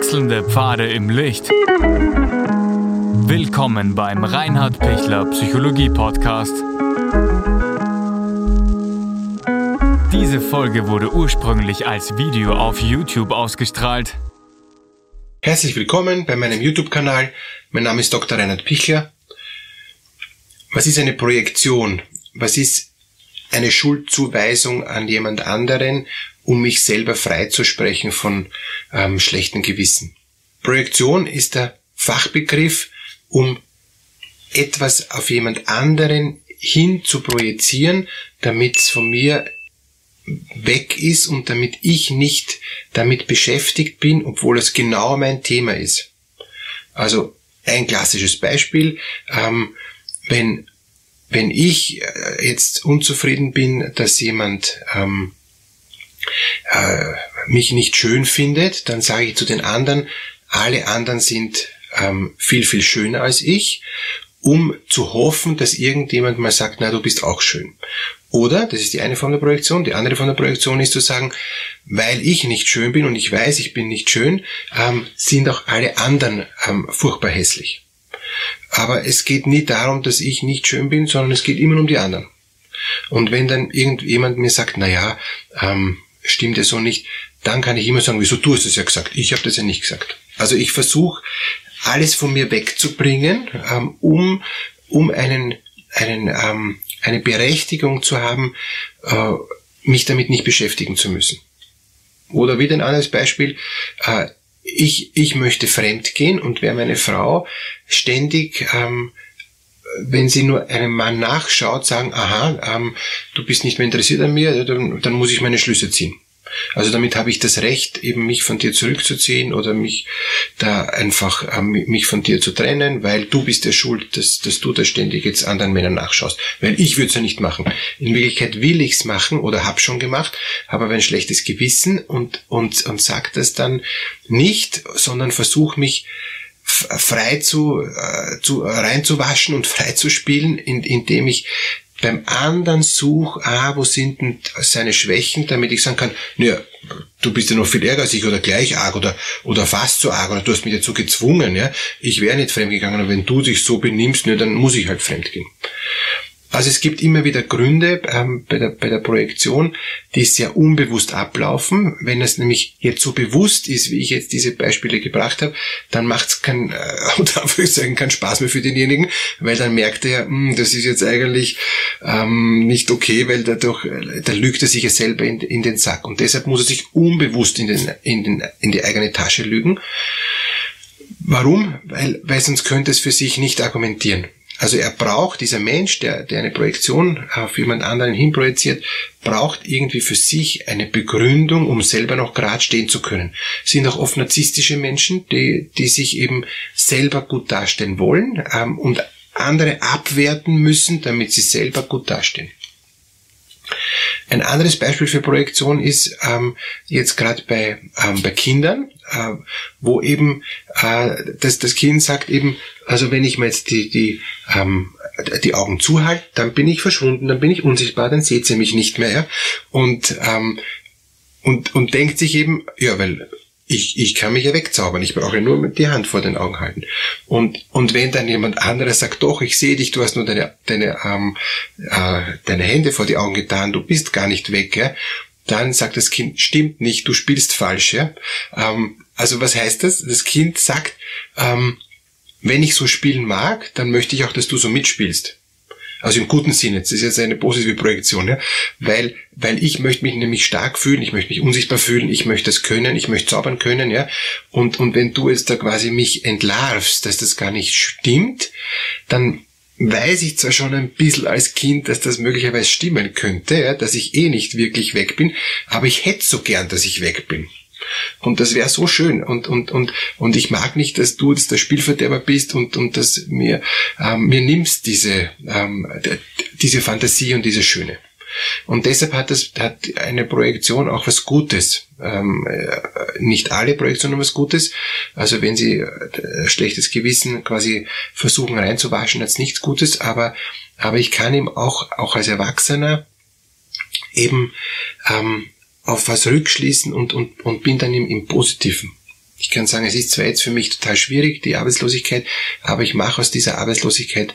Wechselnde Pfade im Licht. Willkommen beim Reinhard Pichler Psychologie Podcast. Diese Folge wurde ursprünglich als Video auf YouTube ausgestrahlt. Herzlich willkommen bei meinem YouTube-Kanal. Mein Name ist Dr. Reinhard Pichler. Was ist eine Projektion? Was ist eine Schuldzuweisung an jemand anderen, um mich selber freizusprechen von schlechtem Gewissen? Projektion ist der Fachbegriff, um etwas auf jemand anderen hin zu projizieren, damit es von mir weg ist und damit ich nicht damit beschäftigt bin, obwohl es genau mein Thema ist. Also ein klassisches Beispiel, wenn ich jetzt unzufrieden bin, dass jemand mich nicht schön findet, dann sage ich zu den anderen, alle anderen sind viel, viel schöner als ich, um zu hoffen, dass irgendjemand mal sagt, na, du bist auch schön. Oder, das ist die eine Form der Projektion, die andere Form der Projektion ist zu sagen, weil ich nicht schön bin und ich weiß, ich bin nicht schön, sind auch alle anderen furchtbar hässlich. Aber es geht nie darum, dass ich nicht schön bin, sondern es geht immer um die anderen. Und wenn dann irgendjemand mir sagt, na ja, stimmt ja so nicht, dann kann ich immer sagen, wieso, du hast es ja gesagt, ich habe das ja nicht gesagt. Also ich versuche, alles von mir wegzubringen, um eine Berechtigung zu haben, mich damit nicht beschäftigen zu müssen. Oder wieder ein anderes Beispiel, ich möchte fremdgehen und wäre meine Frau ständig, wenn sie nur einem Mann nachschaut, sagen, aha, du bist nicht mehr interessiert an mir, dann muss ich meine Schlüsse ziehen. Also damit habe ich das Recht, eben mich von dir zurückzuziehen oder mich da einfach mich von dir zu trennen, weil du bist der Schuld, dass du da ständig jetzt anderen Männern nachschaust. Weil ich würde es ja nicht machen. In Wirklichkeit will ich es machen oder habe schon gemacht, habe aber ein schlechtes Gewissen und sag das dann nicht, sondern versuche mich frei reinzuwaschen und frei zu spielen, indem ich beim anderen suche, wo sind denn seine Schwächen, damit ich sagen kann, naja, du bist ja noch viel ärger als ich oder gleich arg oder fast so arg oder du hast mich dazu gezwungen, ja. Ich wäre nicht fremdgegangen, aber wenn du dich so benimmst, ne, dann muss ich halt fremdgehen. Also es gibt immer wieder Gründe bei der Projektion, die sehr unbewusst ablaufen. Wenn es nämlich jetzt so bewusst ist, wie ich jetzt diese Beispiele gebracht habe, dann macht es keinen Spaß mehr für denjenigen, weil dann merkt er, das ist jetzt eigentlich nicht okay, weil da lügt er sich ja selber in den Sack. Und deshalb muss er sich unbewusst in die eigene Tasche lügen. Warum? Weil sonst könnte es für sich nicht argumentieren. Also dieser Mensch, der eine Projektion auf jemand anderen hinprojiziert, braucht irgendwie für sich eine Begründung, um selber noch gerade stehen zu können. Es sind auch oft narzisstische Menschen, die sich eben selber gut darstellen wollen und andere abwerten müssen, damit sie selber gut dastehen. Ein anderes Beispiel für Projektion ist jetzt gerade bei Kindern, wo eben das Kind sagt eben, also wenn ich mir jetzt die Augen zuhalte, dann bin ich verschwunden, dann bin ich unsichtbar, dann seht ihr mich nicht mehr, ja? Und denkt sich eben, ja, weil ich kann mich ja wegzaubern, ich brauche ja nur die Hand vor den Augen halten. Und wenn dann jemand anderes sagt, doch, ich sehe dich, du hast nur deine Hände vor die Augen getan, du bist gar nicht weg, ja, dann sagt das Kind, stimmt nicht, du spielst falsch, ja. Also was heißt das? Das Kind sagt, wenn ich so spielen mag, dann möchte ich auch, dass du so mitspielst. Also im guten Sinne, das ist jetzt eine positive Projektion, ja, weil ich möchte mich nämlich stark fühlen, ich möchte mich unsichtbar fühlen, ich möchte das können, ich möchte zaubern können, ja, und wenn du jetzt da quasi mich entlarvst, dass das gar nicht stimmt, dann weiß ich zwar schon ein bisschen als Kind, dass das möglicherweise stimmen könnte, ja, dass ich nicht wirklich weg bin, aber ich hätte so gern, dass ich weg bin. Und das wäre so schön und ich mag nicht, dass du jetzt der Spielverderber bist und dass mir nimmst diese Fantasie und diese Schöne. Und deshalb hat eine Projektion auch was Gutes. Nicht alle Projektionen haben was Gutes. Also wenn sie schlechtes Gewissen quasi versuchen reinzuwaschen, hat es nichts Gutes. Aber ich kann ihm auch als Erwachsener eben auf was rückschließen und bin dann im Positiven. Ich kann sagen, es ist zwar jetzt für mich total schwierig, die Arbeitslosigkeit, aber ich mache aus dieser Arbeitslosigkeit,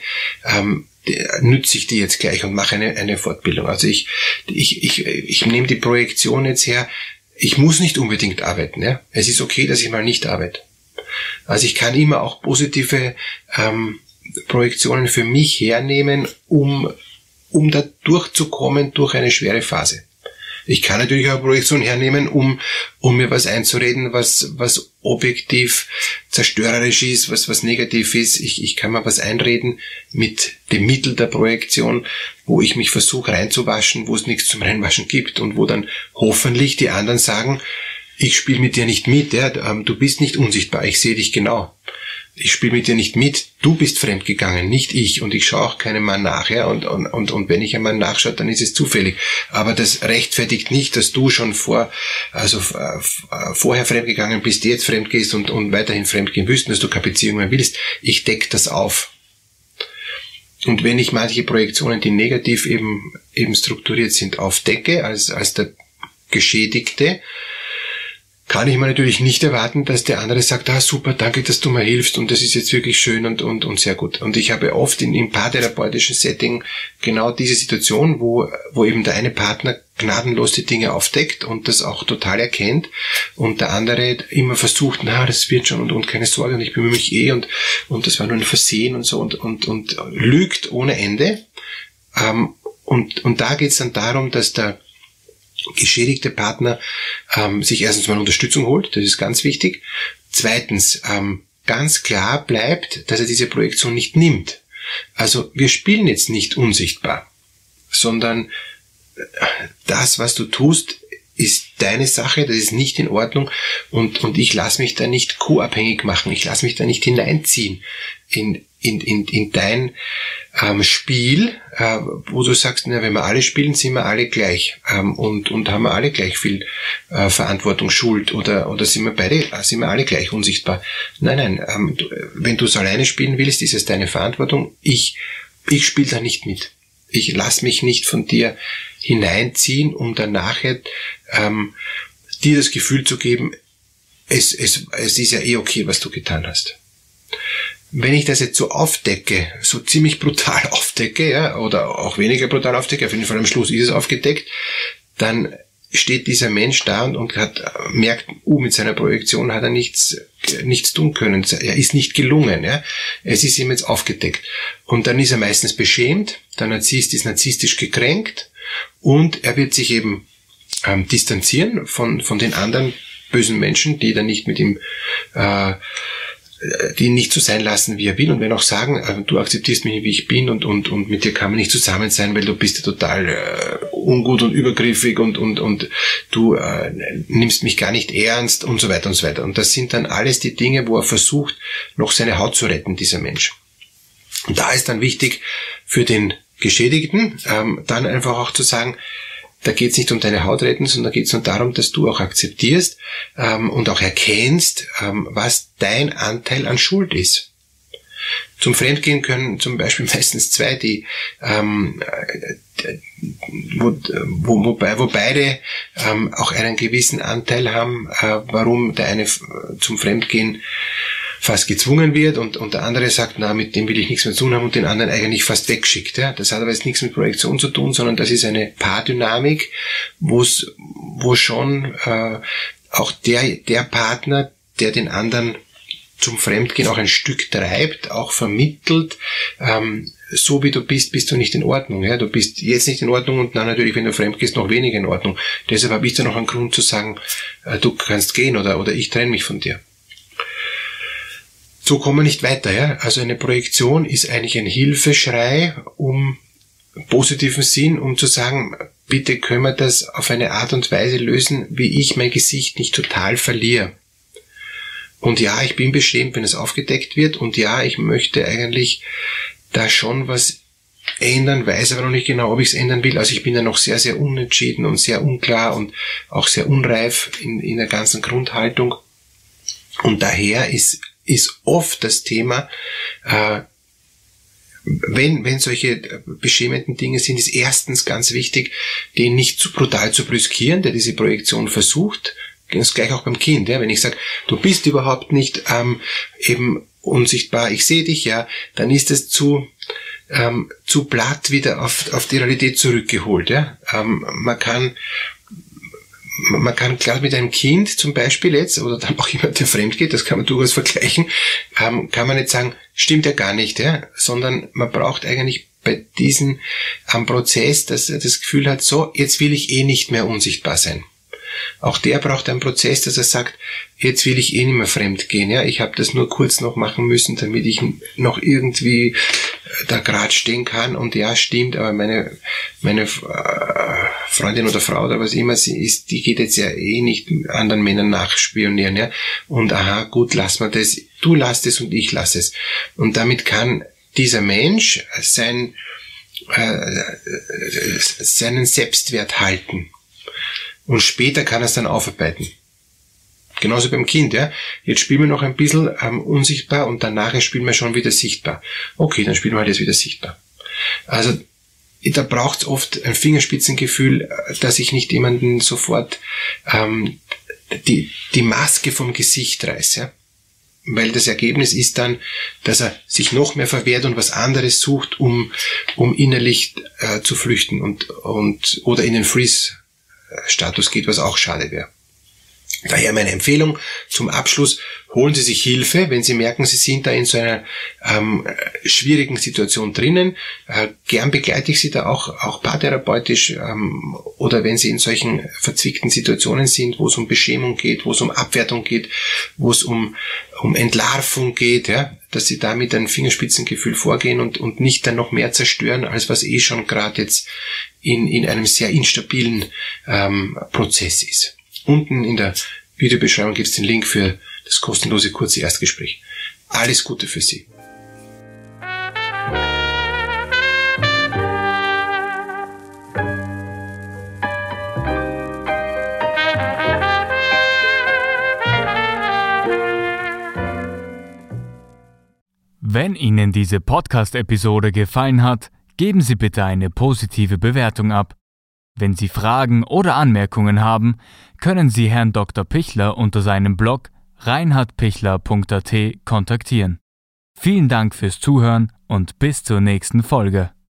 nütze ich die jetzt gleich und mache eine Fortbildung. Also ich nehme die Projektion jetzt her, ich muss nicht unbedingt arbeiten. Ja? Es ist okay, dass ich mal nicht arbeite. Also ich kann immer auch positive Projektionen für mich hernehmen, um da durchzukommen durch eine schwere Phase. Ich kann natürlich auch eine Projektion hernehmen, um mir was einzureden, was objektiv zerstörerisch ist, was negativ ist. Ich kann mir was einreden mit dem Mittel der Projektion, wo ich mich versuche reinzuwaschen, wo es nichts zum Reinwaschen gibt und wo dann hoffentlich die anderen sagen, ich spiele mit dir nicht mit, ja, du bist nicht unsichtbar, ich sehe dich genau. Ich spiele mit dir nicht mit, du bist fremdgegangen, nicht ich, und ich schaue auch keinem Mann nach, ja, und wenn ich einem Mann nachschaue, dann ist es zufällig. Aber das rechtfertigt nicht, dass du schon vorher fremdgegangen bist, jetzt fremdgehst und weiterhin fremdgehen willst, dass du keine Beziehung mehr willst. Ich decke das auf. Und wenn ich manche Projektionen, die negativ eben strukturiert sind, aufdecke, als der Geschädigte, kann ich mir natürlich nicht erwarten, dass der andere sagt, super, danke, dass du mir hilfst und das ist jetzt wirklich schön und sehr gut. Und ich habe oft im paartherapeutischen Setting genau diese Situation, wo eben der eine Partner gnadenlos die Dinge aufdeckt und das auch total erkennt und der andere immer versucht, das wird schon und keine Sorge und ich bemühe mich und das war nur ein Versehen und so und lügt ohne Ende. Und da geht es dann darum, dass der geschädigte Partner sich erstens mal Unterstützung holt, das ist ganz wichtig. Zweitens, ganz klar bleibt, dass er diese Projektion nicht nimmt. Also wir spielen jetzt nicht unsichtbar, sondern das, was du tust, ist deine Sache, das ist nicht in Ordnung und ich lasse mich da nicht co-abhängig machen, ich lasse mich da nicht hineinziehen in dein Spiel, wo du sagst, wenn wir alle spielen, sind wir alle gleich und haben wir alle gleich viel Verantwortung, Schuld oder sind wir alle gleich unsichtbar. Nein, wenn du es alleine spielen willst, ist es deine Verantwortung. Ich spiele da nicht mit. Ich lasse mich nicht von dir hineinziehen, um dann nachher dir das Gefühl zu geben, es ist ja eh okay, was du getan hast. Wenn ich das jetzt so aufdecke, so ziemlich brutal aufdecke, ja, oder auch weniger brutal aufdecke, auf jeden Fall am Schluss ist es aufgedeckt, dann steht dieser Mensch da und merkt, mit seiner Projektion hat er nichts tun können. Er ist nicht gelungen, ja. Es ist ihm jetzt aufgedeckt. Und dann ist er meistens beschämt, der Narzisst ist narzisstisch gekränkt und er wird sich eben distanzieren von den anderen bösen Menschen, die dann nicht mit ihm die nicht so sein lassen, wie er will und wenn auch sagen, du akzeptierst mich, wie ich bin und mit dir kann man nicht zusammen sein, weil du bist ja total ungut und übergriffig und du nimmst mich gar nicht ernst und so weiter und so weiter. Und das sind dann alles die Dinge, wo er versucht, noch seine Haut zu retten, dieser Mensch. Und da ist dann wichtig für den Geschädigten, dann einfach auch zu sagen, da geht es nicht um deine Haut retten, sondern geht es nur darum, dass du auch akzeptierst und auch erkennst, was dein Anteil an Schuld ist. Zum Fremdgehen können zum Beispiel meistens zwei, die wo beide auch einen gewissen Anteil haben, warum der eine zum Fremdgehen fast gezwungen wird und der andere sagt, mit dem will ich nichts mehr zu tun haben und den anderen eigentlich fast wegschickt. Ja? Das hat aber jetzt nichts mit Projektion zu tun, sondern das ist eine Paardynamik, wo schon auch der Partner, der den anderen zum Fremdgehen auch ein Stück treibt, auch vermittelt, so wie du bist du nicht in Ordnung. Ja? Du bist jetzt nicht in Ordnung und dann natürlich, wenn du fremdgehst, noch weniger in Ordnung. Deshalb habe ich da noch einen Grund zu sagen, du kannst gehen oder ich trenne mich von dir. So kommen wir nicht weiter. Ja? Also eine Projektion ist eigentlich ein Hilfeschrei, um positiven Sinn, um zu sagen, bitte können wir das auf eine Art und Weise lösen, wie ich mein Gesicht nicht total verliere. Und ja, ich bin beschämt, wenn es aufgedeckt wird. Und ja, ich möchte eigentlich da schon was ändern, weiß aber noch nicht genau, ob ich es ändern will. Also ich bin da noch sehr, sehr unentschieden und sehr unklar und auch sehr unreif in der ganzen Grundhaltung. Und daher ist oft das Thema, wenn solche beschämenden Dinge sind, ist erstens ganz wichtig, den nicht zu brutal zu brüskieren, der diese Projektion versucht, das gleich auch beim Kind. Ja? Wenn ich sage, du bist überhaupt nicht eben unsichtbar, ich sehe dich, ja, dann ist es zu platt wieder auf die Realität zurückgeholt. Ja? Man kann klar mit einem Kind zum Beispiel jetzt, oder dann auch jemand, der fremd geht, das kann man durchaus vergleichen, kann man nicht sagen, stimmt ja gar nicht, ja, sondern man braucht eigentlich bei diesem Prozess, dass er das Gefühl hat, so, jetzt will ich nicht mehr unsichtbar sein. Auch der braucht einen Prozess, dass er sagt, jetzt will ich nicht mehr fremd gehen. Ja, ich habe das nur kurz noch machen müssen, damit ich noch irgendwie da gerade stehen kann. Und ja, stimmt, aber meine Freundin oder Frau oder was immer sie ist, die geht jetzt ja nicht anderen Männern nachspionieren. Ja, und aha, gut, lass mal das. Du lass es und ich lass es. Und damit kann dieser Mensch seinen Selbstwert halten. Und später kann er es dann aufarbeiten. Genauso beim Kind, ja. Jetzt spielen wir noch ein bisschen unsichtbar und danach spielen wir schon wieder sichtbar. Okay, dann spielen wir halt jetzt wieder sichtbar. Also da braucht es oft ein Fingerspitzengefühl, dass ich nicht jemanden sofort die Maske vom Gesicht reiße. Ja? Weil das Ergebnis ist dann, dass er sich noch mehr verwehrt und was anderes sucht, um innerlich zu flüchten oder in den Freeze-Status geht, was auch schade wäre. Daher meine Empfehlung zum Abschluss, holen Sie sich Hilfe, wenn Sie merken, Sie sind da in so einer schwierigen Situation drinnen. Gern begleite ich Sie da auch paartherapeutisch oder wenn Sie in solchen verzwickten Situationen sind, wo es um Beschämung geht, wo es um Abwertung geht, wo es um Entlarvung geht, ja, dass Sie da mit einem Fingerspitzengefühl vorgehen und nicht dann noch mehr zerstören, als was schon gerade jetzt in einem sehr instabilen Prozess ist. Unten in der Videobeschreibung gibt es den Link für das kostenlose kurze Erstgespräch. Alles Gute für Sie. Wenn Ihnen diese Podcast-Episode gefallen hat, geben Sie bitte eine positive Bewertung ab. Wenn Sie Fragen oder Anmerkungen haben, können Sie Herrn Dr. Pichler unter seinem Blog reinhardpichler.at kontaktieren. Vielen Dank fürs Zuhören und bis zur nächsten Folge.